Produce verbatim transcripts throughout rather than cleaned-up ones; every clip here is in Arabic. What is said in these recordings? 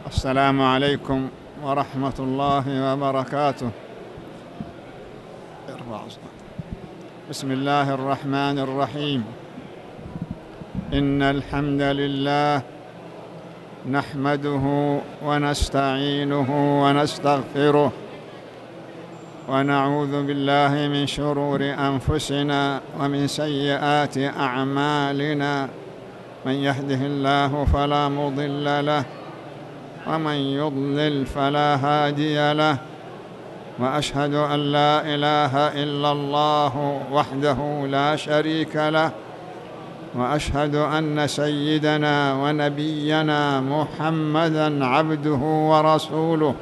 السلام عليكم ورحمة الله وبركاته. بسم الله الرحمن الرحيم. إن الحمد لله نحمده ونستعينه ونستغفره ونعوذ بالله من شرور أنفسنا ومن سيئات أعمالنا. من يهده الله فلا مضل له ومن يضلل فلا هادي له، وأشهد أن لا إله إلا الله وحده لا شريك له، وأشهد أن سيدنا ونبينا محمدًا عبده ورسوله.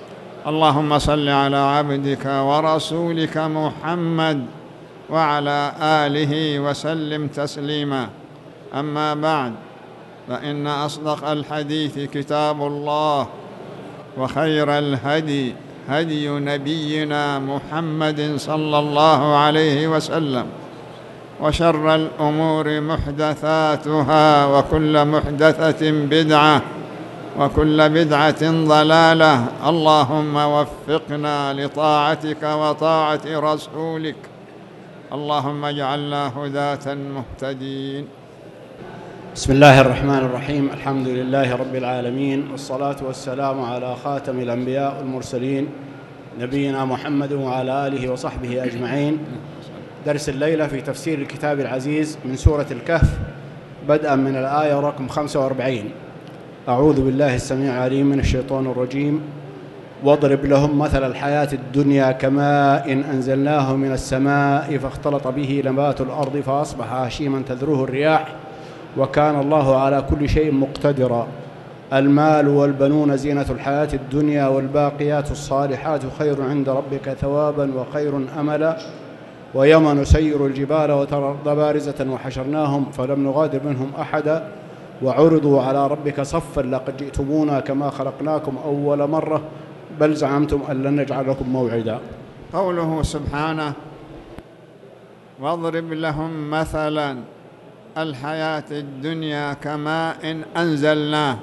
اللهم صل على عبدك ورسولك محمد وعلى آله وسلم تسليما. أما بعد، فإن أصدق الحديث كتاب الله، وخير الهدي هدي نبينا محمد صلى الله عليه وسلم، وشر الأمور محدثاتها، وكل محدثة بدعة، وكل بدعة ضلالة. اللهم وفقنا لطاعتك وطاعة رسولك. اللهم اجعلنا هداة مهتدين. بسم الله الرحمن الرحيم. الحمد لله رب العالمين، والصلاة والسلام على خاتم الأنبياء والمرسلين نبينا محمد وعلى آله وصحبه أجمعين. درس الليلة في تفسير الكتاب العزيز من سورة الكهف، بدءا من الآية رقم خمسة وأربعين. أعوذ بالله السميع العليم من الشيطان الرجيم. واضرب لهم مثل الحياة الدنيا كماء إن أنزلناه من السماء فاختلط به نبات الأرض فأصبح هشيما تذروه الرياح وكان الله على كل شيء مقتدرا. المال والبنون زينة الحياة الدنيا والباقيات الصالحات خير عند ربك ثوابا وخير أملا. ويوم نسير الجبال وترى الأرض بارزة وحشرناهم فلم نغادر منهم أحدا وعرضوا على ربك صفا لقد جئتمونا كما خلقناكم أول مرة بل زعمتم أن لن نجعل لكم موعدا. قوله سبحانه: واضرب لهم مثلا الحياة الدنيا كماء أنزلناه.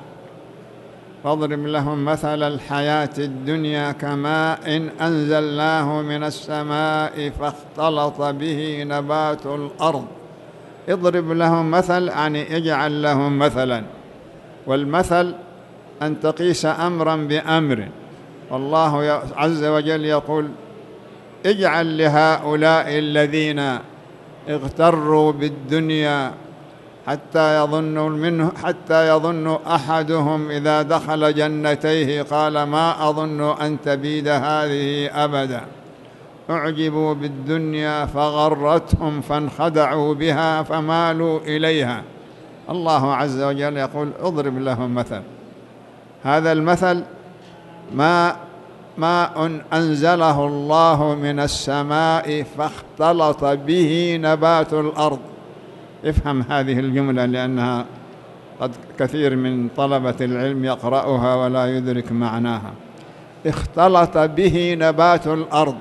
واضرب لهم مثل الحياة الدنيا كماء أنزلناه من السماء فاختلط به نبات الأرض. اضرب لهم مثل يعني اجعل لهم مثلا، والمثل أن تقيس أمرا بأمر. والله عز وجل يقول: اجعل لهؤلاء الذين اغتروا بالدنيا حتى يظن منه حتى يظن أحدهم إذا دخل جنتيه قال ما أظن أن تبيد هذه أبدا. أعجبوا بالدنيا فغرتهم فانخدعوا بها فمالوا إليها. الله عز وجل يقول: اضرب لهم مثل. هذا المثل ماء ماء أنزله الله من السماء فاختلط به نبات الأرض. افهم هذه الجملة لأنها قد كثير من طلبة العلم يقرأها ولا يدرك معناها. اختلط به نبات الأرض،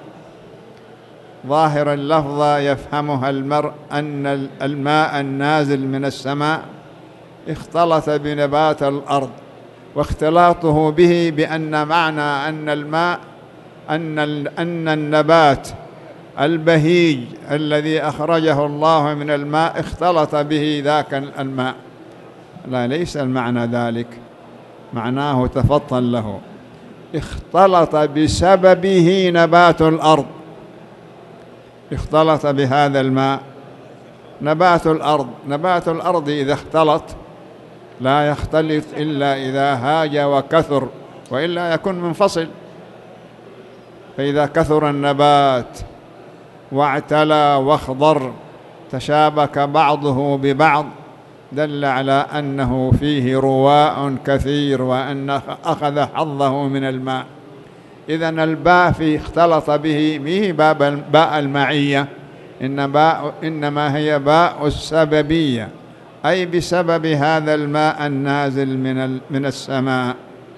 ظاهر اللفظة يفهمها المرء أن الماء النازل من السماء اختلط بنبات الأرض، واختلاطه به بأن معنى أن الماء أن أن النبات البهيج الذي أخرجه الله من الماء اختلط به ذاك الماء. لا، ليس المعنى ذلك، معناه تفطن له. اختلط بسببه نبات الأرض، اختلط بهذا الماء نبات الأرض. نبات الأرض إذا اختلط لا يختلط إلا إذا هاج وكثر، وإلا يكون منفصل. فإذا كثر النبات واعتلى واخضر تشابك بعضه ببعض دل على أنه فيه رواء كثير وأن أخذ حظه من الماء. إذن الباء في اختلط به ميه باء المعية، إنما هي باء السببية، أي بسبب هذا الماء النازل من من السماء،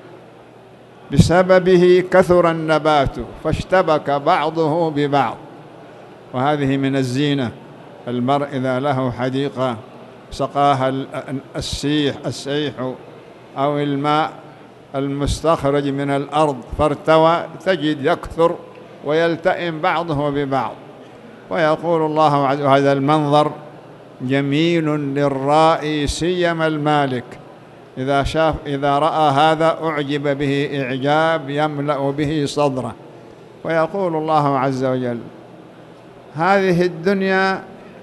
بسببه كثر النبات فاشتبك بعضه ببعض. وهذه من الزينة. المرء إذا له حديقة سقاها السيح السيح أو الماء المستخرج من الأرض فارتوى تجد يكثر ويلتئم بعضه ببعض. ويقول الله عز وجل: هذا المنظر جميل للرائي سيما المالك، إذا شاف إذا رأى هذا أعجب به إعجاب يملأ به صدره. ويقول الله عز وجل: هذه الدنيا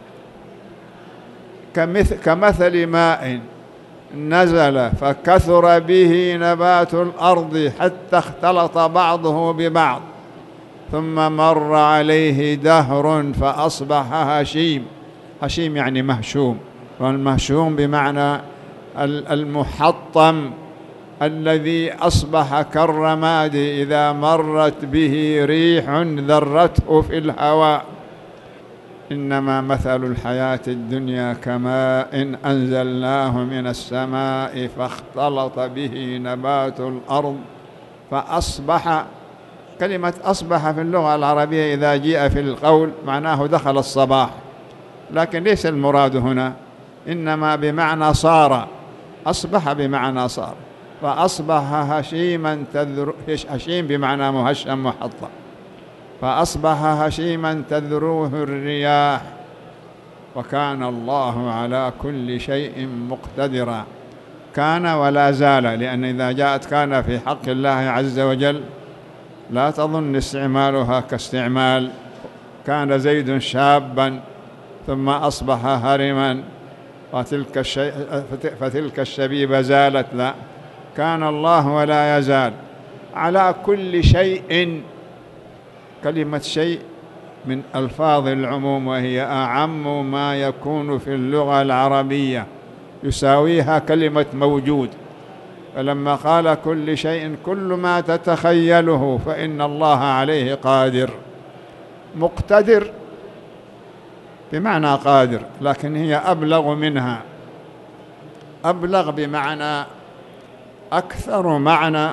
كمثل, كمثل ماء نزل فكثر به نبات الأرض حتى اختلط بعضه ببعض، ثم مر عليه دهر فأصبح هشيم. هشيم يعني مهشوم، والمهشوم بمعنى المحطم الذي أصبح كالرماد إذا مرت به ريح ذرته في الهواء. إنما مثل الحياة الدنيا كماء أنزلناه من السماء فاختلط به نبات الأرض فأصبح. كلمة أصبح في اللغة العربية إذا جاء في القول معناه دخل الصباح، لكن ليس المراد هنا، إنما بمعنى صار. أصبح بمعنى صار، فأصبح هشيما تذر... هشيم بمعنى مهشم محطم، فأصبح هشيما تذروه الرياح، وكان الله على كل شيء مقتدرا. كان ولا زال، لأن إذا جاءت كان في حق الله عز وجل لا تظن استعمالها كاستعمال كان زيد شابا ثم أصبح هرما فتلك, الشي... فتلك الشبيبة زالت، لا، كان الله ولا يزال على كل شيء. كلمة شيء من ألفاظ العموم، وهي أعم ما يكون في اللغة العربية، يساويها كلمة موجود. فلما قال كل شيء كل ما تتخيله فإن الله عليه قادر. مقتدر بمعنى قادر، لكن هي أبلغ منها، أبلغ بمعنى أكثر معنى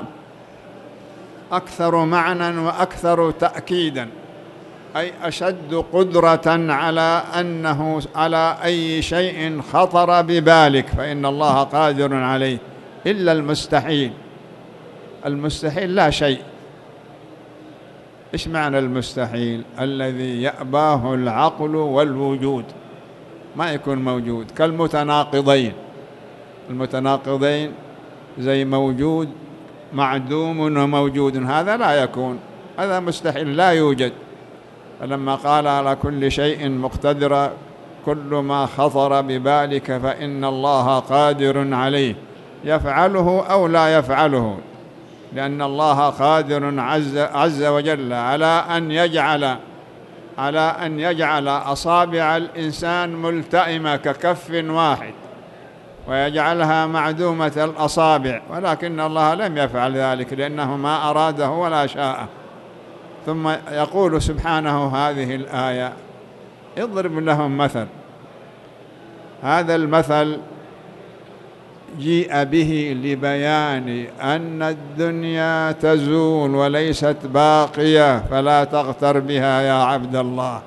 أكثر معنى وأكثر تأكيدا، أي أشد قدرة على أنه على أي شيء خطر ببالك فإن الله قادر عليه، إلا المستحيل. المستحيل لا شيء. إيش معنى المستحيل؟ الذي يأباه العقل والوجود، ما يكون موجود، كالمتناقضين. المتناقضين زي موجود معدوم وموجود، هذا لا يكون، هذا مستحيل لا يوجد. فلما قال على كل شيء مقتدر، كل ما خطر ببالك فإن الله قادر عليه، يفعله أو لا يفعله، لأن الله قادر عز, عز وجل على أن يجعل على أن يجعل أصابع الإنسان ملتئمة ككف واحد ويجعلها معدومة الأصابع، ولكن الله لم يفعل ذلك لأنه ما أراده ولا شاء. ثم يقول سبحانه هذه الآية: اضرب لهم مثل. هذا المثل جيء به لبيان أن الدنيا تزول وليست باقية، فلا تغتر بها يا عبد الله.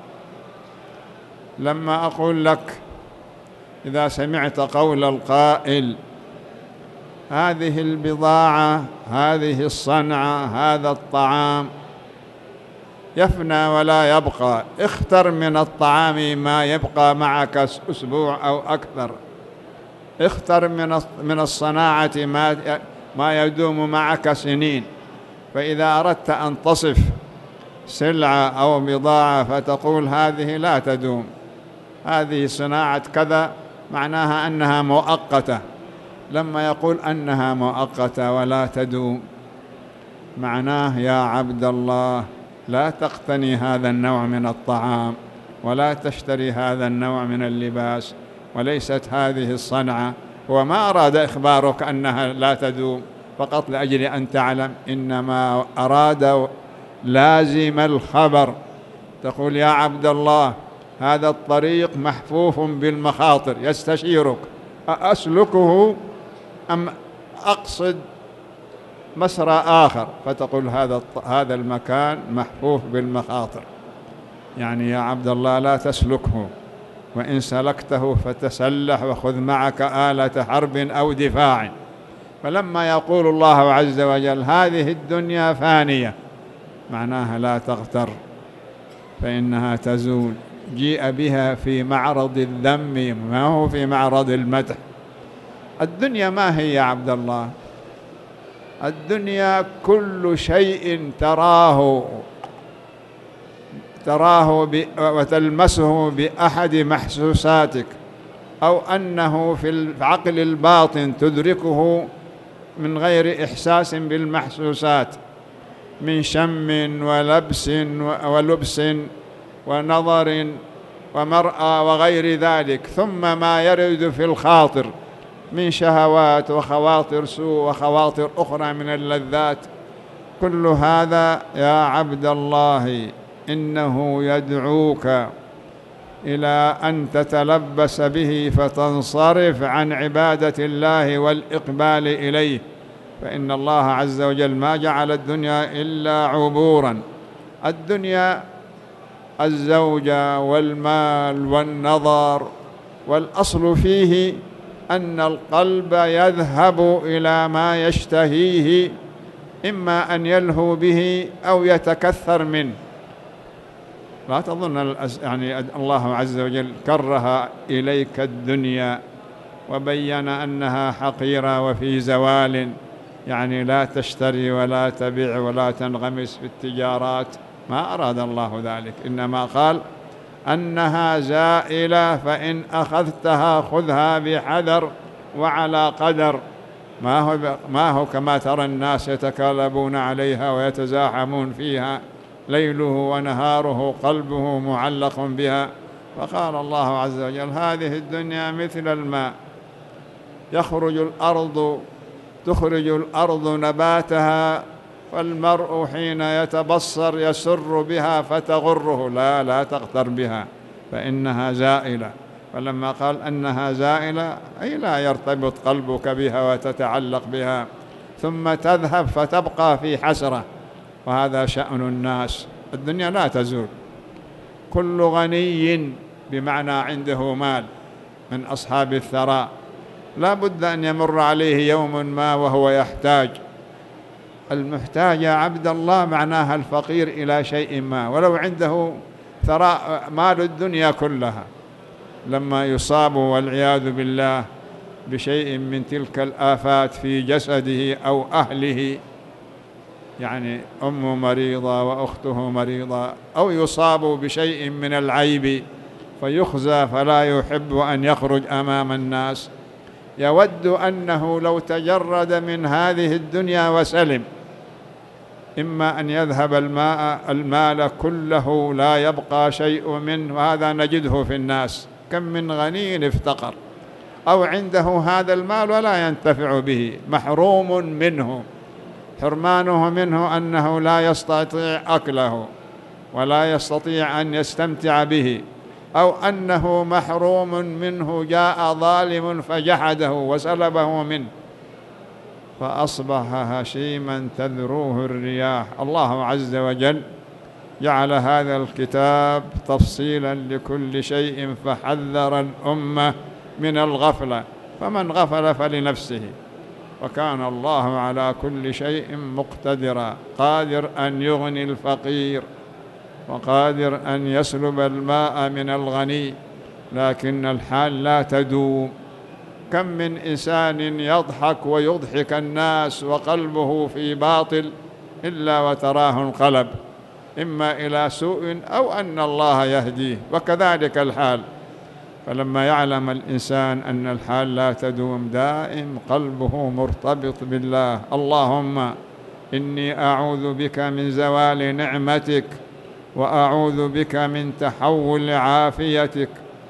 لما أقول لك إذا سمعت قول القائل هذه البضاعة، هذه الصنعة، هذا الطعام يفنى ولا يبقى، اختر من الطعام ما يبقى معك أسبوع أو أكثر، اختر من من الصناعة ما ما يدوم معك سنين. فإذا أردت أن تصف سلعة أو بضاعة فتقول هذه لا تدوم، هذه صناعة كذا، معناها أنها مؤقتة. لما يقول أنها مؤقتة ولا تدوم، معناه يا عبد الله لا تقتني هذا النوع من الطعام، ولا تشتري هذا النوع من اللباس، وليست هذه الصنعة. وما أراد إخبارك أنها لا تدوم فقط لأجل أن تعلم، إنما أراد لازم الخبر. تقول يا عبد الله هذا الطريق محفوف بالمخاطر، يستشيرك أسلكه أم أقصد مسرى آخر، فتقول هذا هذا المكان محفوف بالمخاطر، يعني يا عبد الله لا تسلكه، وإن سلكته فتسلح وخذ معك آلة حرب أو دفاع. فلما يقول الله عز وجل هذه الدنيا فانية معناها لا تغتر فإنها تزول، جيء بها في معرض الذم ما هو في معرض المدح. الدنيا ما هي يا عبد الله؟ الدنيا كل شيء تراه تراه وتلمسه بأحد محسوساتك، أو أنه في العقل الباطن تدركه من غير إحساس بالمحسوسات من شم ولبس ولبس ونظر ومرأى وغير ذلك، ثم ما يرد في الخاطر من شهوات وخواطر سوء وخواطر أخرى من اللذات. كل هذا يا عبد الله إنه يدعوك إلى أن تتلبس به فتنصرف عن عبادة الله والإقبال إليه، فإن الله عز وجل ما جعل الدنيا إلا عبورا. الدنيا الزوجة والمال والنظر، والأصل فيه أن القلب يذهب إلى ما يشتهيه، إما أن يلهو به أو يتكثر منه. لا تظن يعني الله عز وجل كره إليك الدنيا وبين أنها حقيرة وفي زوال، يعني لا تشتري ولا تبيع ولا تنغمس في التجارات، ما أراد الله ذلك، إنما قال أنها زائلة، فإن أخذتها خذها بحذر وعلى قدر. ما هو, ما هو كما ترى الناس يتكالبون عليها ويتزاحمون فيها ليله ونهاره قلبه معلق بها. فقال الله عز وجل هذه الدنيا مثل الماء يخرج الأرض تخرج الأرض نباتها، فالمرء حين يتبصر يسر بها فتغره، لا لا تغتر بها فإنها زائلة. فلما قال أنها زائلة أي لا يرتبط قلبك بها وتتعلق بها، ثم تذهب فتبقى في حسرة. وهذا شأن الناس، الدنيا لا تزول. كل غني بمعنى عنده مال من أصحاب الثراء لا بد أن يمر عليه يوم ما وهو يحتاج. المحتاج يا عبد الله معناها الفقير إلى شيء ما، ولو عنده ثراء مال الدنيا كلها، لما يصاب والعياذ بالله بشيء من تلك الآفات في جسده أو أهله، يعني أمه مريضة وأخته مريضة، أو يصاب بشيء من العيب فيخزى فلا يحب أن يخرج أمام الناس، يود أنه لو تجرد من هذه الدنيا وسلم، إما أن يذهب الماء المال كله لا يبقى شيء منه، وهذا نجده في الناس، كم من غني افتقر أو عنده هذا المال ولا ينتفع به، محروم منه. حرمانه منه أنه لا يستطيع أكله ولا يستطيع أن يستمتع به، أو أنه محروم منه جاء ظالم فجحده وسلبه منه فأصبح هشيما تذروه الرياح. الله عز وجل جعل هذا الكتاب تفصيلا لكل شيء، فحذر الأمة من الغفلة، فمن غفل فلنفسه، وكان الله على كل شيء مقتدرا، قادر أن يغني الفقير وقادر أن يسلب الماء من الغني، لكن الحال لا تدوم. كم من إنسان يضحك ويضحك الناس وقلبه في باطل إلا وتراه انقلب إما إلى سوء أو أن الله يهديه، وكذلك الحال. فلما يعلم الإنسان أن الحال لا تدوم دائم قلبه مرتبط بالله، اللهم إني أعوذ بك من زوال نعمتك وأعوذ بك من تحول عافيتك.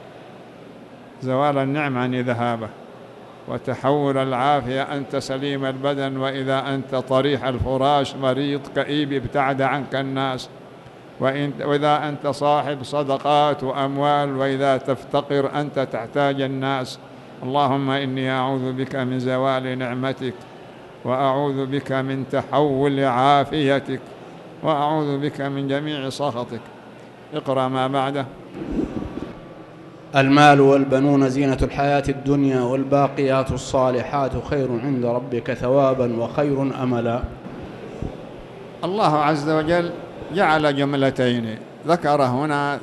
زوال النعمة يعني ذهابه، وتحول العافية أنت سليم البدن، وإذا أنت طريح الفراش مريض كئيب ابتعد عنك الناس، وإذا أنت صاحب صدقات وأموال، وإذا تفتقر أنت تحتاج الناس. اللهم إني أعوذ بك من زوال نعمتك وأعوذ بك من تحول عافيتك وأعوذ بك من جميع سخطك. اقرأ ما بعده. بسم الله الرحمن الرحيم. الحمد لله رب العالمين، والصلاة والسلام على خاتم الأنبياء والمرسلين، نبينا محمد وعلى آله وصحبه أجمعين. أما بعد، فإن الله عز وجل يقول: المال والبنون زينة الحياة الدنيا والباقيات الصالحات خير عند ربك ثوابا وخير أملا. الله عز وجل جعل جملتين، ذكر هنا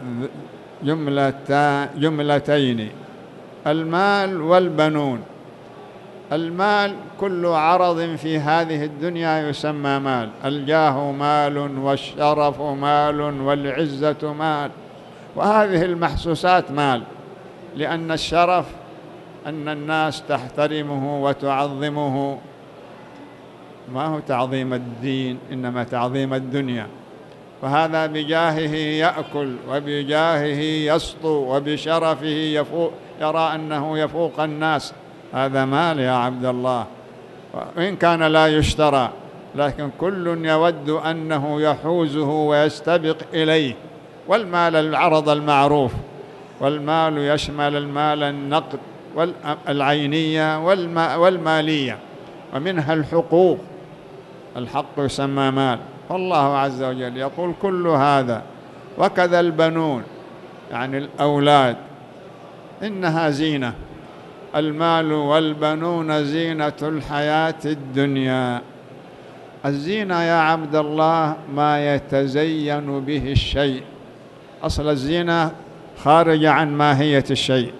جملتين: المال والبنون. المال كل عرض في هذه الدنيا يسمى مال، الجاه مال، والشرف مال، والعزة مال، وهذه المحسوسات مال، لأن الشرف أن الناس تحترمه وتعظمه، ما هو تعظيم الدين إنما تعظيم الدنيا، فهذا بجاهه يأكل وبجاهه يسطو وبشرفه يفوق، يرى أنه يفوق الناس، هذا مال يا عبد الله، وإن كان لا يشترى، لكن كل يود أنه يحوزه ويستبق إليه. والمال العرض المعروف، والمال يشمل المال النقد والعينية والمالية، ومنها الحقوق، الحق يسمى مال. فالله عز وجل يقول كل هذا. وكذا البنون يعني الأولاد إنها زينة، المال والبنون زينة الحياة الدنيا. الزينة يا عبد الله ما يتزين به الشيء، أصل الزينة خارجة عن ماهية الشيء.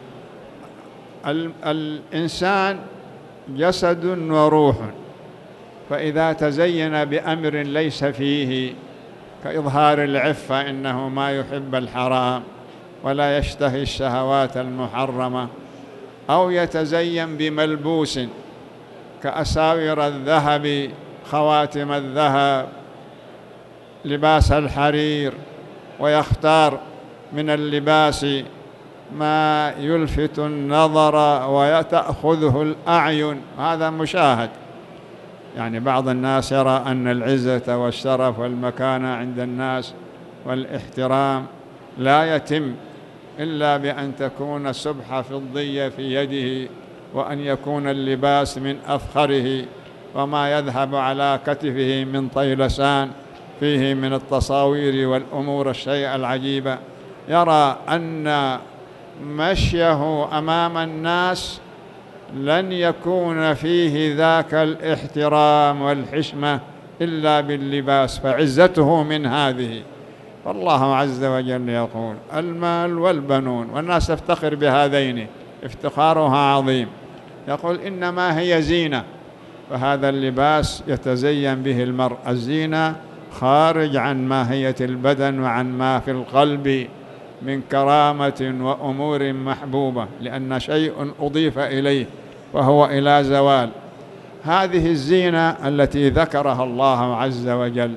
الإنسان جسد وروح، فإذا تزين بأمر ليس فيه كإظهار العفة، إنه ما يحب الحرام ولا يشتهي الشهوات المحرمة، أو يتزين بملبوس كأساور الذهب، خواتم الذهب، لباس الحرير، ويختار من اللباس ما يلفت النظر ويتأخذه الأعين، هذا مشاهد. يعني بعض الناس يرى أن العزة والشرف والمكانة عند الناس والاحترام لا يتم إلا بأن تكون سبحة فضية في يده، وأن يكون اللباس من أفخره، وما يذهب على كتفه من طيلسان فيه من التصاوير والأمور الشيء العجيبة. يرى أن مشيه أمام الناس لن يكون فيه ذاك الاحترام والحشمة إلا باللباس، فعزته من هذه. فالله عز وجل يقول المال والبنون، والناس تفتخر بهذين، افتخارها عظيم. يقول إنما هي زينة، فهذا اللباس يتزين به المرء، الزينة خارج عن ماهية البدن وعن ما في القلب من كرامة وأمور محبوبة، لأن شيء أضيف إليه وهو إلى زوال. هذه الزينة التي ذكرها الله عز وجل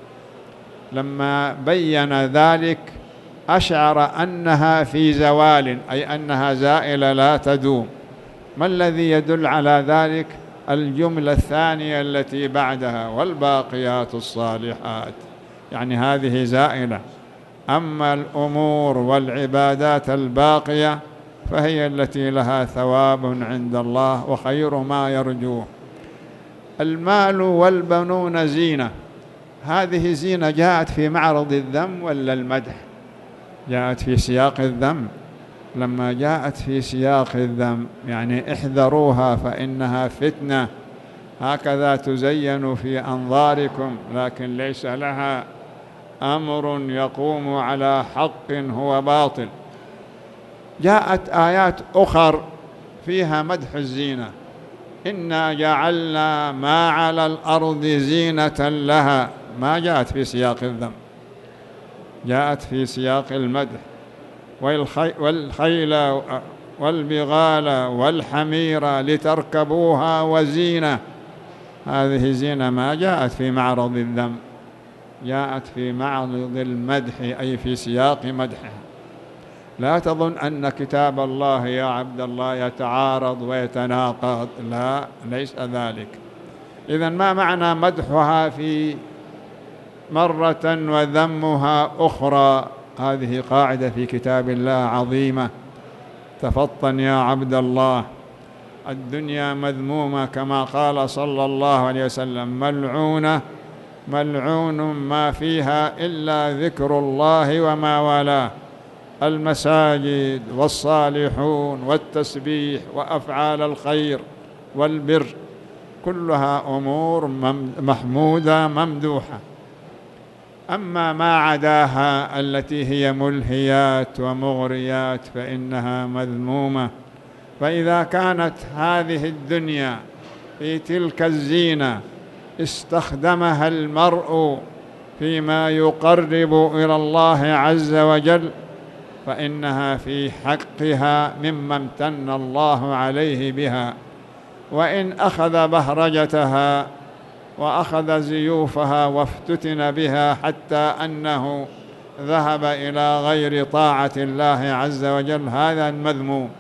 لما بين ذلك أشعر أنها في زوال، أي أنها زائلة لا تدوم. ما الذي يدل على ذلك؟ الجملة الثانية التي بعدها: والباقيات الصالحات، يعني هذه زائلة. أما الأمور والعبادات الباقية فهي التي لها ثواب عند الله وخير ما يرجوه. المال والبنون زينة، هذه زينة جاءت في معرض الذم ولا المدح؟ جاءت في سياق الذم. لما جاءت في سياق الذم يعني احذروها فإنها فتنة، هكذا تزين في أنظاركم، لكن ليس لها أمر يقوم على حق هو باطل. جاءت آيات أخر فيها مدح الزينة: إنا جعلنا ما على الأرض زينة لها، ما جاءت في سياق الذم، جاءت في سياق المدح. والخيل والبغال والحمير لتركبوها وزينة، هذه زينة ما جاءت في معرض الذم، جاءت في معرض المدح، أي في سياق مدحها. لا تظن أن كتاب الله يا عبد الله يتعارض ويتناقض، لا، ليس ذلك. إذن ما معنى مدحها في مرة وذمها أخرى؟ هذه قاعدة في كتاب الله عظيمة. تفطن يا عبد الله، الدنيا مذمومة كما قال صلى الله عليه وسلم: ملعونة ملعون ما فيها إلا ذكر الله وما والاه. المساجد والصالحون والتسبيح وأفعال الخير والبر، كلها أمور محمودة ممدوحة. أما ما عداها التي هي ملهيات ومغريات فإنها مذمومة. فإذا كانت هذه الدنيا في تلك الزينة استخدمها المرء فيما يقرب إلى الله عز وجل، فإنها في حقها مما امتن الله عليه بها. وإن أخذ بهرجتها وأخذ زيوفها وافتتن بها حتى أنه ذهب إلى غير طاعة الله عز وجل، هذا المذموم.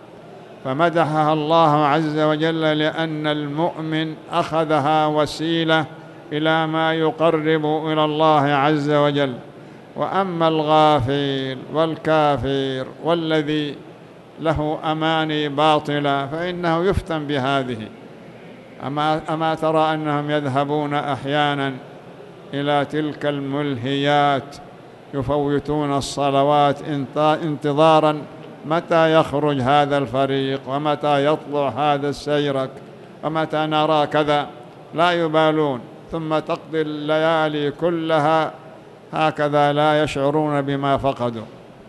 فمدحها الله عز وجل لأن المؤمن أخذها وسيلة إلى ما يقرب إلى الله عز وجل. وأما الغافل والكافر والذي له أماني باطلة فإنه يفتن بهذه. أما, أما ترى أنهم يذهبون أحيانا إلى تلك الملهيات، يفوتون الصلوات انتظارا متى يخرج هذا الفريق ومتى يطلع هذا السيرك ومتى نرى كذا، لا يبالون، ثم تقضي الليالي كلها هكذا لا يشعرون بما فقدوا.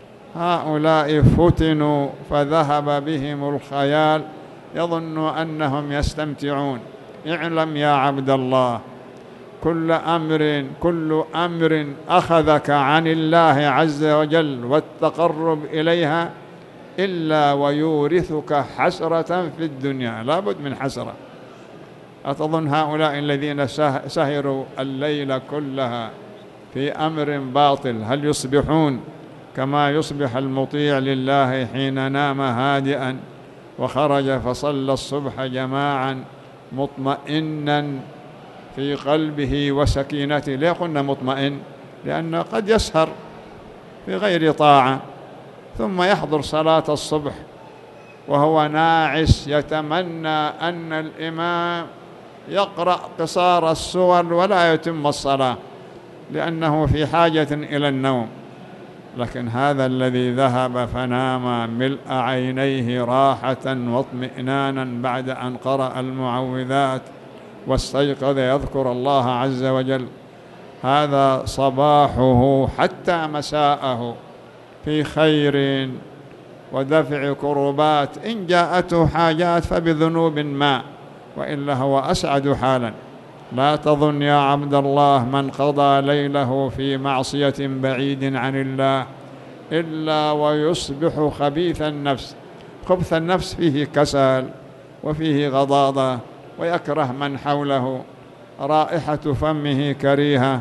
هؤلاء فتنوا فذهب بهم الخيال، يظن أنهم يستمتعون. اعلم يا عبد الله، كل أمر كل أمر أخذك عن الله عز وجل والتقرب إليها إلا ويورثك حسرة في الدنيا، لا بد من حسرة. أتظن هؤلاء الذين سهروا الليل كلها في أمر باطل هل يصبحون كما يصبح المطيع لله حين نام هادئا وخرج فصلى الصبح جماعا مطمئنا في قلبه وسكينته؟ ليه قلنا مطمئن؟ لأنه قد يسهر في غير طاعة ثم يحضر صلاة الصبح وهو ناعس يتمنى أن الإمام يقرأ قصار السور ولا يتم الصلاة لأنه في حاجة إلى النوم. لكن هذا الذي ذهب فنام ملء عينيه راحة واطمئنانا بعد أن قرأ المعوذات واستيقظ يذكر الله عز وجل، هذا صباحه حتى مساءه في خير ودفع كربات. إن جاءته حاجات فبذنوب ما، وإلا هو أسعد حالا. لا تظن يا عبد الله من قضى ليله في معصية بعيد عن الله إلا ويصبح خبيث النفس. خبث النفس فيه كسل وفيه غضاضة ويكره من حوله، رائحة فمه كريهة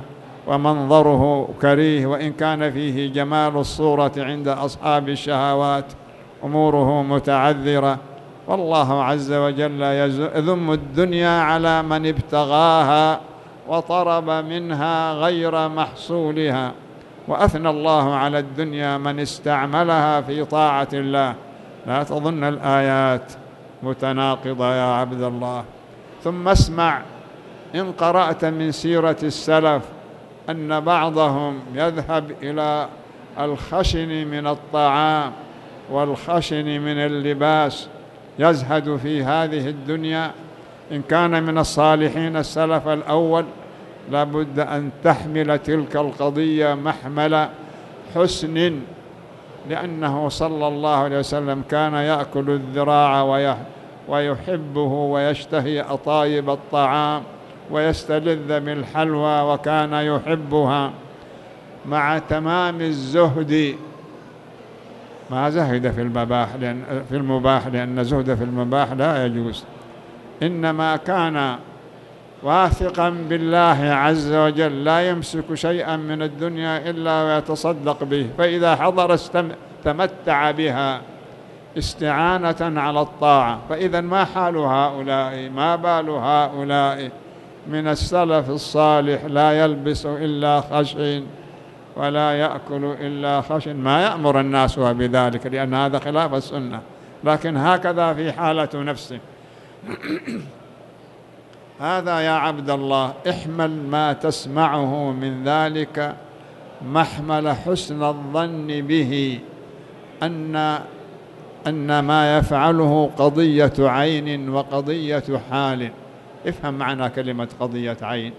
ومنظره كريه، وإن كان فيه جمال الصورة عند أصحاب الشهوات أموره متعذرة. والله عز وجل يذم الدنيا على من ابتغاها وطرب منها غير محصولها، وأثنى الله على الدنيا من استعملها في طاعة الله. لا تظن الآيات متناقضة يا عبد الله. ثم اسمع، إن قرأت من سيرة السلف أن بعضهم يذهب إلى الخشن من الطعام والخشن من اللباس، يزهد في هذه الدنيا. إن كان من الصالحين السلف الأول لابد أن تحمل تلك القضية محمل حسن، لأنه صلى الله عليه وسلم كان يأكل الذراع ويحبه ويشتهي أطايب الطعام ويستلذ بالحلوى وكان يحبها، مع تمام الزهد. ما زهد في المباح لأن في المباح لأن زهد في المباح لا يجوز، إنما كان واثقا بالله عز وجل لا يمسك شيئا من الدنيا إلا ويتصدق به، فإذا حضر تمتع بها استعانة على الطاعة. فإذا ما حال هؤلاء، ما بال هؤلاء من السلف الصالح؟ لا يلبس إلا خشن ولا يأكل إلا خشن، ما يأمر الناس بذلك لأن هذا خلاف السنة، لكن هكذا في حالة نفسه. هذا يا عبد الله احمل ما تسمعه من ذلك محمل حسن الظن به أن أن ما يفعله قضية عين وقضية حال. افهم معنى كلمة قضية عين.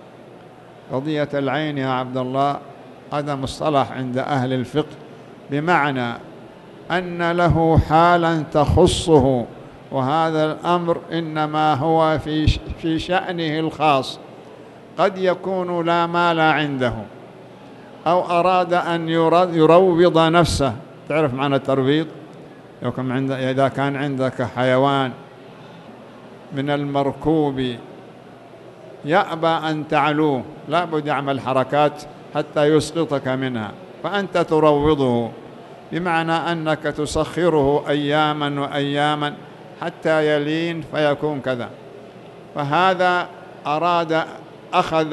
قضية العين يا عبد الله هذا مصطلح عند أهل الفقه بمعنى أن له حالا تخصه، وهذا الأمر إنما هو في في شأنه الخاص. قد يكون لا مال عنده، أو أراد أن يروض نفسه. تعرف معنى الترويض؟ إذا كان عندك حيوان من المركوب يأبى أن تعلوه، لا بد يعمل حركات حتى يسقطك منها، فأنت تروضه، بمعنى أنك تسخره أياما وأياما حتى يلين فيكون كذا. فهذا أراد أخذ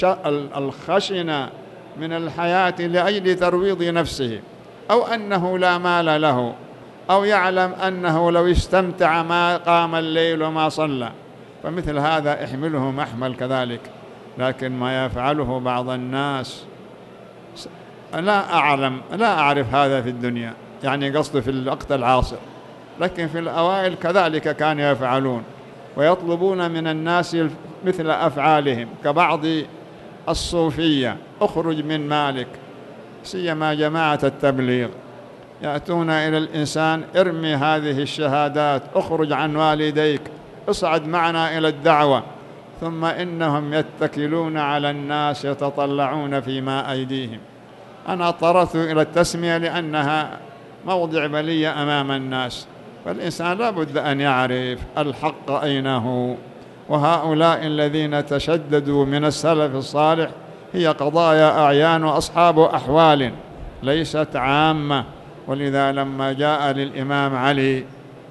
الخشن من الحياة لأجل ترويض نفسه، أو أنه لا مال له، أو يعلم أنه لو استمتع ما قام الليل وما صلى، فمثل هذا احمله محمل كذلك. لكن ما يفعله بعض الناس لا أعلم لا أعرف هذا في الدنيا، يعني قصد في الوقت العاصر، لكن في الأوائل كذلك كانوا يفعلون، ويطلبون من الناس مثل أفعالهم، كبعض الصوفية: اخرج من مالك، سيما جماعة التبليغ، يأتون إلى الإنسان: ارمي هذه الشهادات، اخرج عن والديك، اصعد معنا إلى الدعوة، ثم إنهم يتكلون على الناس يتطلعون فيما أيديهم. أنا اضطررت إلى التسمية لأنها موضع بلية أمام الناس، فالإنسان لا بد أن يعرف الحق أين هو. وهؤلاء الذين تشددوا من السلف الصالح هي قضايا أعيان وأصحاب أحوال ليست عامة. ولذا لما جاء للإمام علي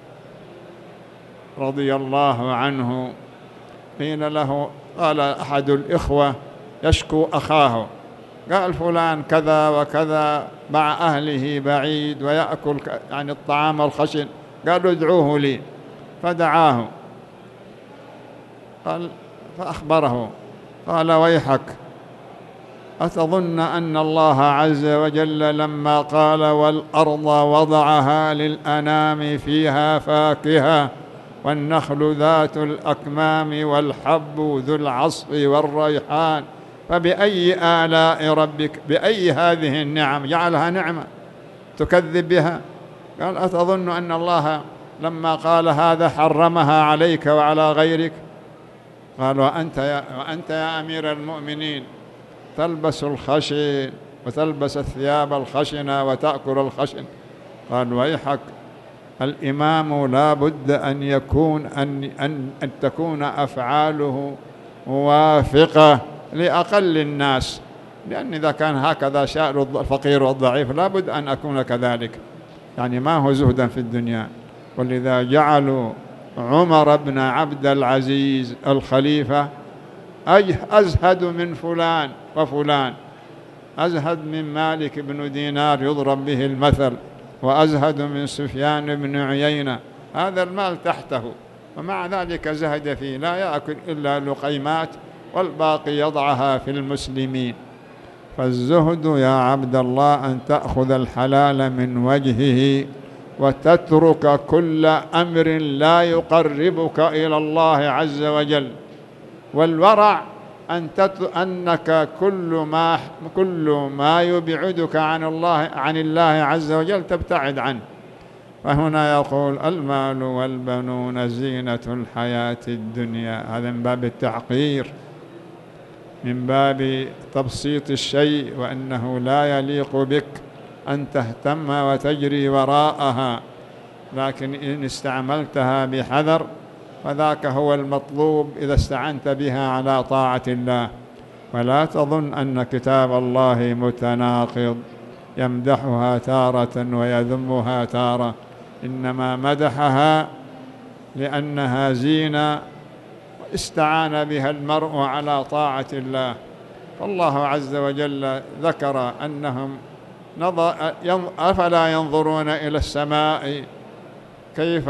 رضي الله عنه قيل له، قال أحد الإخوة يشكو أخاه، قال: فلان كذا وكذا مع أهله بعيد ويأكل يعني الطعام الخشن. قالوا: ادعوه لي، فدعاه، قال فأخبره، قال: ويحك، أتظن أن الله عز وجل لما قال: والأرض وضعها للأنام فيها فاكهة والنخل ذات الأكمام والحب ذو العصف والريحان، فبأي آلاء ربك، بأي هذه النعم جعلها نعمة تكذب بها؟ قال: أتظن أن الله لما قال هذا حرمها عليك وعلى غيرك؟ قال: وأنت يا, وأنت يا أمير المؤمنين تلبس الخشن وتلبس الثياب الخشنة وتأكل الخشن. قال: ويحك، الإمام لا بد أن يكون أن, أن, أن تكون أفعاله موافقة لأقل الناس، لأن إذا كان هكذا شأن الفقير والضعيف لا بد أن أكون كذلك، يعني ما هو زهدا في الدنيا. ولذا جعلوا عمر بن عبد العزيز الخليفة أزهد من فلان وفلان، أزهد من مالك بن دينار يضرب به المثل، وأزهد من سفيان بن عيينة، هذا المال تحته، ومع ذلك زهد فيه، لا يأكل إلا لقيمات والباقي يضعها في المسلمين. فالزهد يا عبد الله أن تأخذ الحلال من وجهه وتترك كل أمر لا يقربك إلى الله عز وجل. والورع أن أنك كل ما كل ما يبعدك عن الله عن الله عز وجل تبتعد عنه. فهنا يقول: المال والبنون زينة الحياة الدنيا، هذا من باب التعقير، من باب تبسيط الشيء، وأنه لا يليق بك أن تهتم وتجري وراءها، لكن إن استعملتها بحذر فذاك هو المطلوب إذا استعنت بها على طاعة الله. ولا تظن أن كتاب الله متناقض يمدحها تارة ويذمها تارة، إنما مدحها لأنها زينة استعان بها المرء على طاعة الله. فالله عز وجل ذكر أنهم أفلا ينظرون إلى السماء كيف،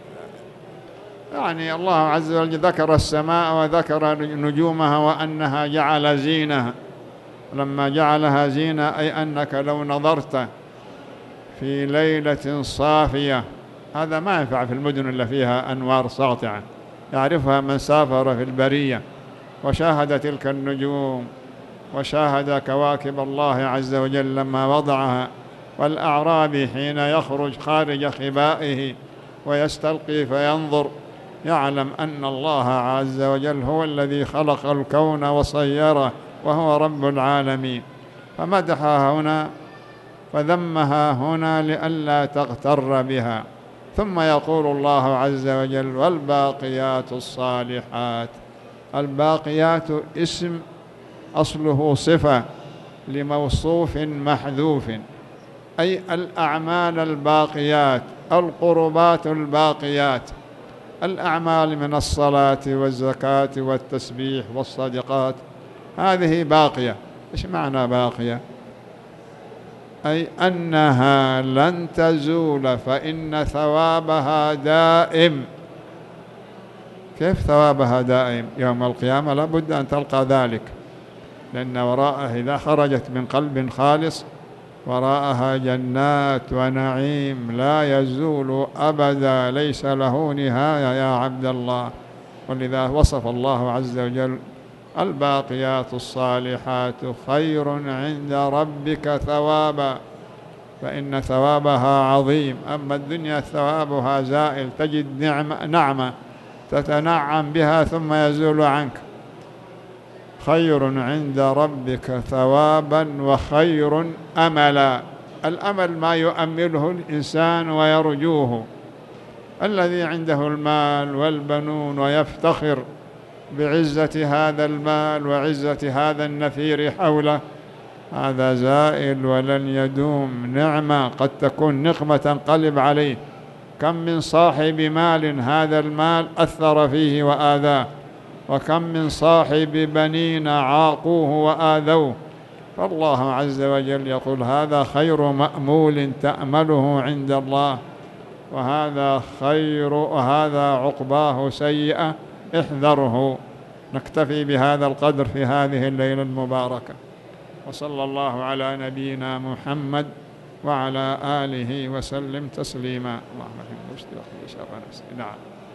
يعني الله عز وجل ذكر السماء وذكر نجومها وأنها جعل زينها. لما جعلها زينة أي أنك لو نظرت في ليلة صافية. هذا ما ينفع في المدن اللي فيها أنوار ساطعة، يعرفها من سافر في البرية وشاهد تلك النجوم وشاهد كواكب الله عز وجل لما وضعها، والأعرابي حين يخرج خارج خبائه ويستلقي فينظر يعلم أن الله عز وجل هو الذي خلق الكون وصيره وهو رب العالمين، فمدحها هنا فذمها هنا لئلا تغتر بها. ثم يقول الله عز وجل: والباقيات الصالحات. الباقيات اسم أصله صفة لموصوف محذوف، أي الأعمال الباقيات، القربات الباقيات، الأعمال من الصلاة والزكاة والتسبيح والصدقات، هذه باقية. إيش معنى باقية؟ أي أنها لن تزول، فإن ثوابها دائم. كيف ثوابها دائم؟ يوم القيامة لابد أن تلقى ذلك، لأن وراءها إذا خرجت من قلب خالص وراءها جنات ونعيم لا يزول أبدا، ليس له نهاية يا عبد الله. ولذا وصف الله عز وجل: الباقيات الصالحات خير عند ربك ثوابا، فإن ثوابها عظيم. أما الدنيا ثوابها زائل، تجد نعمة, نعمة تتنعم بها ثم يزول عنك. خير عند ربك ثوابا وخير أملا. الأمل ما يؤمله الإنسان ويرجوه. الذي عنده المال والبنون ويفتخر بعزة هذا المال وعزة هذا النفير حوله، هذا زائل ولن يدوم. نعمة قد تكون نقمة تنقلب عليه. كم من صاحب مال هذا المال أثر فيه وآذاه، وكم من صاحب بنين عاقوه وآذوه. فالله عز وجل يقول: هذا خير مأمول تأمله عند الله، وهذا خير وهذا عقباه سيئة، احذره. نكتفي بهذا القدر في هذه الليلة المباركة، وصلى الله على نبينا محمد وعلى آله وسلم تسليما. اللهم اهدنا رشد واخذ شر نفسي. نعم.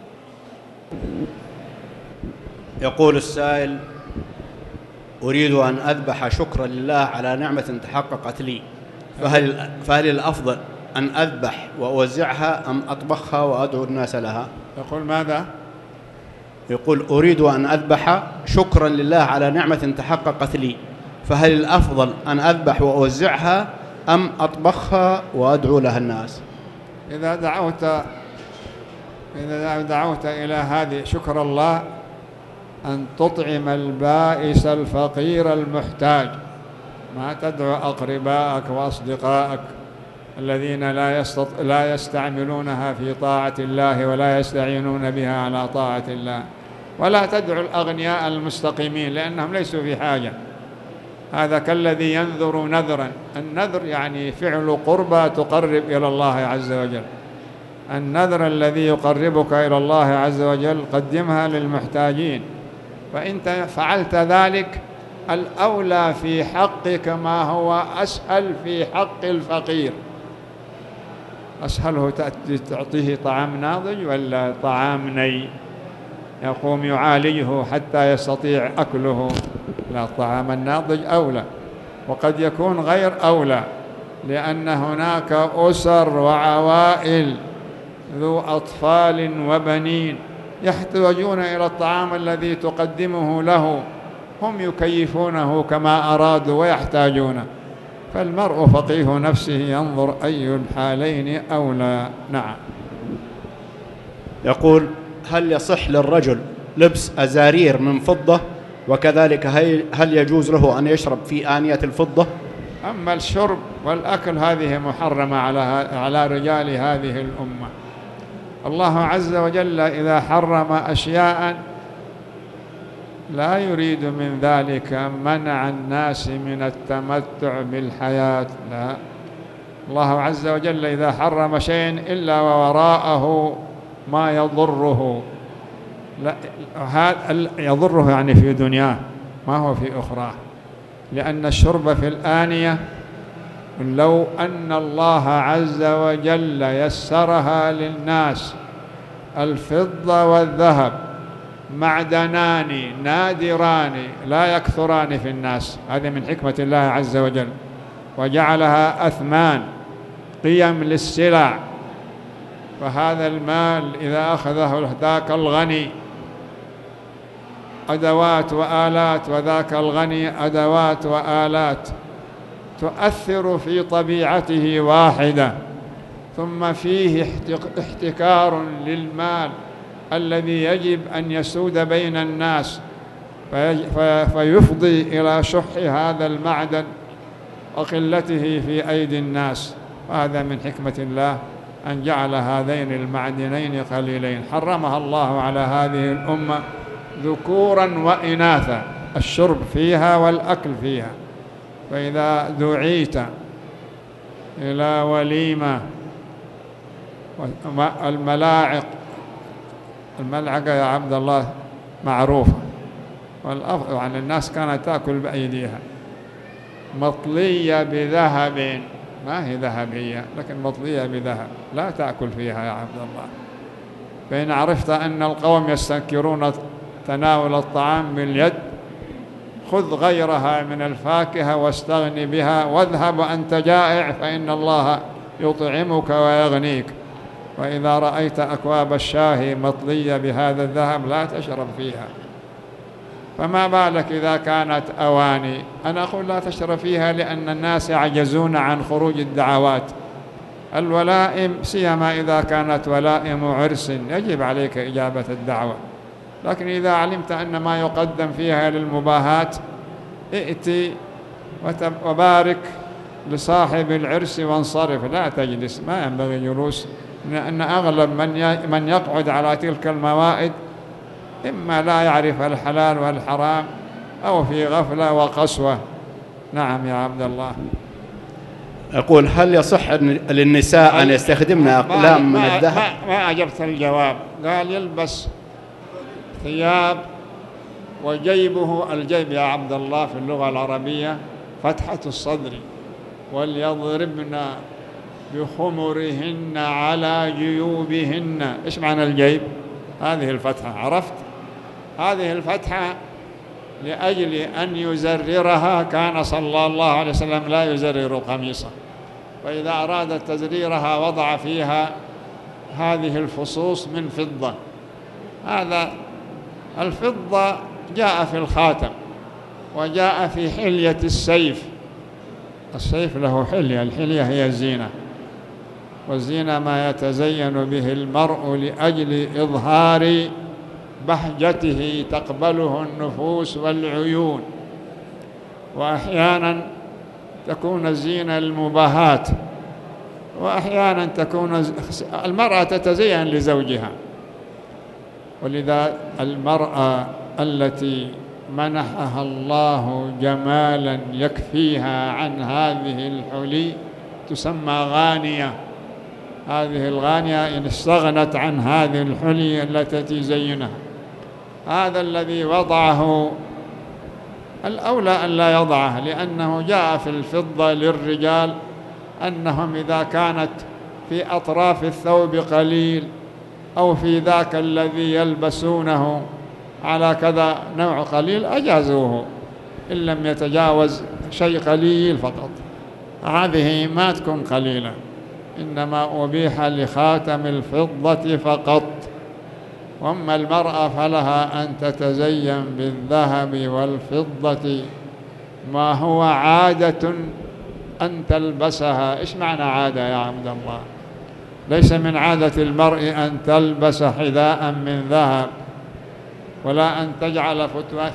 يقول السائل: أريد أن أذبح شكرا لله على نعمة تحققت لي، فهل, فهل الأفضل أن أذبح وأوزعها أم أطبخها وأدعو الناس لها؟ يقول ماذا؟ يقول: أريد أن أذبح شكرا لله على نعمة تحققت لي، فهل الأفضل أن أذبح وأوزعها أم أطبخها وأدعو لها الناس؟ إذا دعوت إذا دعوت إلى هذه شكر الله أن تطعم البائس الفقير المحتاج، ما تدعو أقربائك وأصدقائك الذين لا يستط... لا يستعملونها في طاعة الله ولا يستعينون بها على طاعة الله، ولا تدعو الأغنياء المستقيمين لأنهم ليسوا في حاجة. هذا كالذي ينذر نذرا. النذر يعني فعل قربى تقرب إلى الله عز وجل. النذر الذي يقربك إلى الله عز وجل قدمها للمحتاجين، فإنت فعلت ذلك الأولى في حقك ما هو أسهل في حق الفقير. أسهله تعطيه طعام ناضج ولا طعام ني يقوم يعالجه حتى يستطيع أكله؟ لا، الطعام الناضج أولى، وقد يكون غير أولى، لأن هناك أسر وعوائل ذو أطفال وبنين يحتاجون إلى الطعام الذي تقدمه له، هم يكيفونه كما أرادوا ويحتاجونه. فالمرء فقيه نفسه ينظر أي الحالين أولى. نعم. يقول: هل يصح للرجل لبس أزارير من فضة؟ وكذلك هل يجوز له أن يشرب في آنية الفضة؟ أما الشرب والأكل هذه محرمة على على رجال هذه الأمة. الله عز وجل إذا حرم أشياء لا يريد من ذلك منع الناس من التمتع بالحياة، لا. الله عز وجل إذا حرم شيء إلا ووراءه ما يضره، لا هذا يضره يعني في دنياه ما هو في أخراه، لأن الشرب في الآنية لو أن الله عز وجل يسرها للناس، الفضة والذهب معدنان نادران لا يكثران في الناس، هذه من حكمة الله عز وجل، وجعلها أثمان قيم للسلع. فهذا المال إذا أخذه ذاك الغني أدوات وآلات، وذاك الغني أدوات وآلات تؤثر في طبيعته واحدة، ثم فيه احتكار للمال الذي يجب أن يسود بين الناس، فيفضي إلى شح هذا المعدن وقلته في أيدي الناس. وهذا من حكمة الله أن جعل هذين المعدنين قليلين، حرمها الله على هذه الأمة ذكورا وإناثا، الشرب فيها والأكل فيها. فإذا دعيت إلى وليمة، الملاعق الملعقة يا عبد الله معروفة، والأفضل عن الناس كانت تأكل بأيديها، مطلية بذهب، ما هي ذهبية لكن مطلية بذهب، لا تأكل فيها يا عبد الله. فإن عرفت أن القوم يستنكرون تناول الطعام باليد، خذ غيرها من الفاكهة واستغني بها، واذهب وأنت جائع فإن الله يطعمك ويغنيك. وإذا رأيت أكواب الشاهي مطلية بهذا الذهب لا تشرب فيها، فما بالك إذا كانت أواني. أنا أقول لا تشرب فيها لأن الناس يعجزون عن خروج الدعوات. الولائم سيما إذا كانت ولائم عرس يجب عليك إجابة الدعوة، لكن إذا علمت أن ما يقدم فيها للمباهات، ائتي وبارك لصاحب العرس وانصرف، لا تجلس، ما ينبغي جلوس، لأن أغلب من من يقعد على تلك الموائد إما لا يعرف الحلال والحرام أو في غفلة وقسوة. نعم يا عبد الله. يقول هل يصح للنساء أن يستخدمن أقلام من الذهب؟ ما, ما أجبت الجواب. قال يلبس ثياب وجيبه، الجيب يا عبد الله في اللغة العربية فتحة الصدر، وليضربن بخمرهن على جيوبهن. إيش معنى الجيب؟ هذه الفتحة، عرفت؟ هذه الفتحة لأجل أن يزررها، كان صلى الله عليه وسلم لا يزرر قميصه، فإذا أراد تزريرها وضع فيها هذه الفصوص من فضة. هذا الفضة جاء في الخاتم، وجاء في حلية السيف. السيف له حلية، الحلية هي الزينة، والزينة ما يتزين به المرء لأجل إظهار بهجته تقبله النفوس والعيون. وأحيانا تكون الزينة المباهات، وأحيانا تكون المرأة تتزين لزوجها. ولذا المرأة التي منحها الله جمالا يكفيها عن هذه الحلي تسمى غانية. هذه الغانية إن استغنت عن هذه الحلي التي تزينها. هذا الذي وضعه الأولى أن لا يضعه، لأنه جاء في الفضة للرجال أنهم إذا كانت في أطراف الثوب قليل أو في ذاك الذي يلبسونه على كذا نوع قليل أجازوه، إن لم يتجاوز شيء قليل فقط. هذه ما تكون قليلة، إنما أبيح لخاتم الفضة فقط. وأما المرأة فلها أن تتزين بالذهب والفضة ما هو عادة أن تلبسها. إيش معنى عادة يا عبد الله؟ ليس من عادة المرء أن تلبس حذاء من ذهب، ولا أن تجعل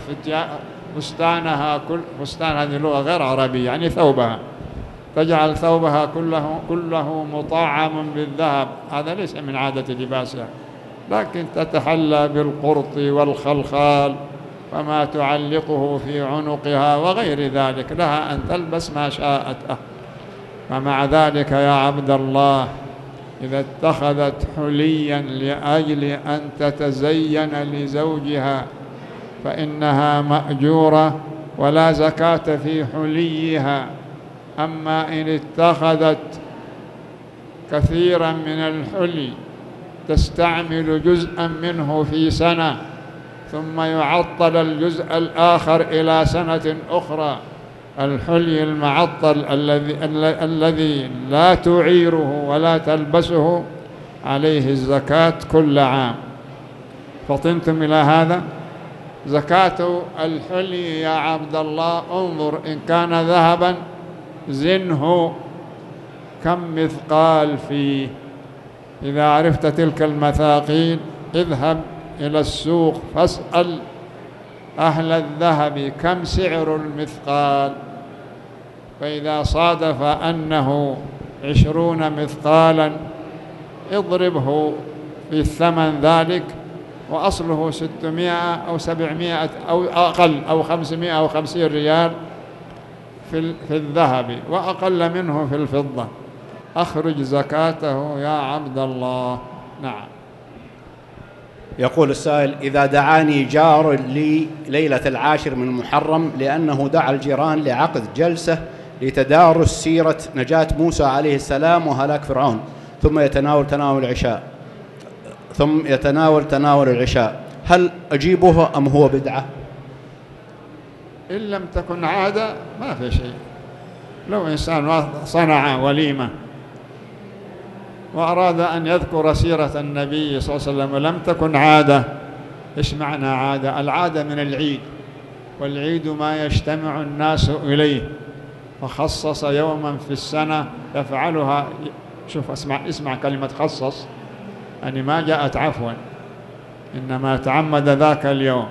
فستانها كل فستان، هذه لغة غير عربية، يعني ثوبها تجعل ثوبها كله كله مطعم بالذهب، هذا ليس من عادة لباسها. لكن تتحلى بالقرط والخلخال وما تعلقه في عنقها وغير ذلك، لها أن تلبس ما شاءت. ومع ذلك يا عبد الله إذا اتخذت حليا لأجل أن تتزين لزوجها فإنها مأجورة، ولا زكاة في حليها. أما إن اتخذت كثيرا من الحلي تستعمل جزءا منه في سنة ثم يعطل الجزء الآخر إلى سنة أخرى، الحلي المعطل الذي الذي لا تعيره ولا تلبسه عليه الزكاة كل عام. فطنتم إلى هذا؟ زكاة الحلي يا عبد الله انظر، إن كان ذهبا زنه كم مثقال فيه. إذا عرفت تلك المثاقيل اذهب إلى السوق فاسأل أهل الذهب كم سعر المثقال، فإذا صادف أنه عشرون مثقالا اضربه في الثمن ذلك، وأصله ستمائة أو سبعمائة أو أقل أو خمسمائة أو خمسين ريال في في الذهب، وأقل منه في الفضة، أخرج زكاته يا عبد الله. نعم. يقول السائل: إذا دعاني جار لي ليلة العاشر من المحرم لأنه دعا الجيران لعقد جلسة لتدارس سيرة نجاة موسى عليه السلام وهلاك فرعون، ثم يتناول تناول العشاء ثم يتناول تناول العشاء هل أجيبه أم هو بدعة؟ إن لم تكن عادة ما في شيء. لو إنسان صنع وليمة وأراد أن يذكر سيرة النبي صلى الله عليه وسلم ولم تكن عادة، إيش معنى عادة؟ العادة من العيد، والعيد ما يجتمع الناس إليه، فخصص يوما في السنة يفعلها. شوف، اسمع اسمع كلمة خصص، يعني ما جاءت عفوا، إنما تعمد ذاك اليوم.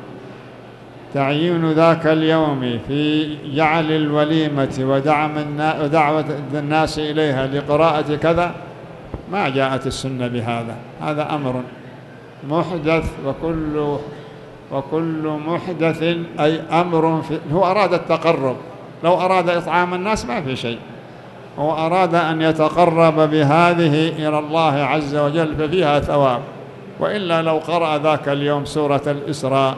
تعيين ذاك اليوم في جعل الوليمة ودعوة الناس إليها لقراءة كذا ما جاءت السنة بهذا، هذا أمر محدث، وكل وكل محدث أي أمر في هو أراد التقرب. لو أراد إطعام الناس ما في شيء، هو أراد أن يتقرب بهذه إلى الله عز وجل ففيها ثواب. وإلا لو قرأ ذاك اليوم سورة الإسراء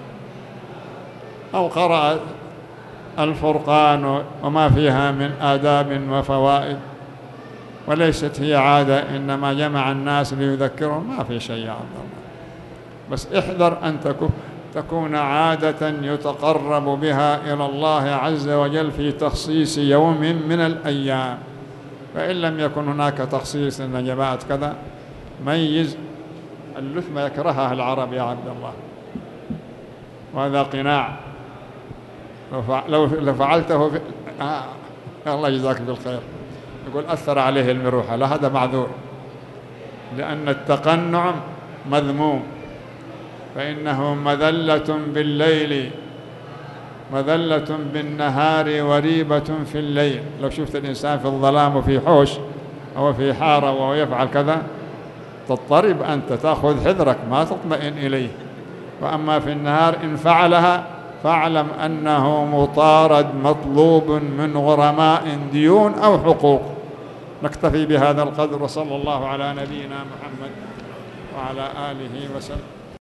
أو قرأ الفرقان وما فيها من آداب وفوائد، وليست هي عادة، إنما جمع الناس ليذكرهم، ما في شيء يا عبد الله. بس احذر أن تكون عادة يتقرب بها إلى الله عز وجل في تخصيص يوم من الأيام. فإن لم يكن هناك تخصيص إن جماعة كذا، ميز. اللثمة يكرهها العرب يا عبد الله، وهذا قناع. لو فعلته في... آه. الله يجزاك بالخير. يقول أثر عليه المروحة، لا، هذا معذور، لأن التقنع مذموم، فإنه مذلة بالليل مذلة بالنهار وريبة في الليل. لو شفت الإنسان في الظلام وفي حوش أو في حارة وهو يفعل كذا تضطرب أنت، تأخذ حذرك، ما تطمئن إليه. وأما في النهار إن فعلها فاعلم أنه مطارد مطلوب من غرماء ديون أو حقوق. نكتفي بهذا القدر، وصلى الله على نبينا محمد وعلى آله وسلم.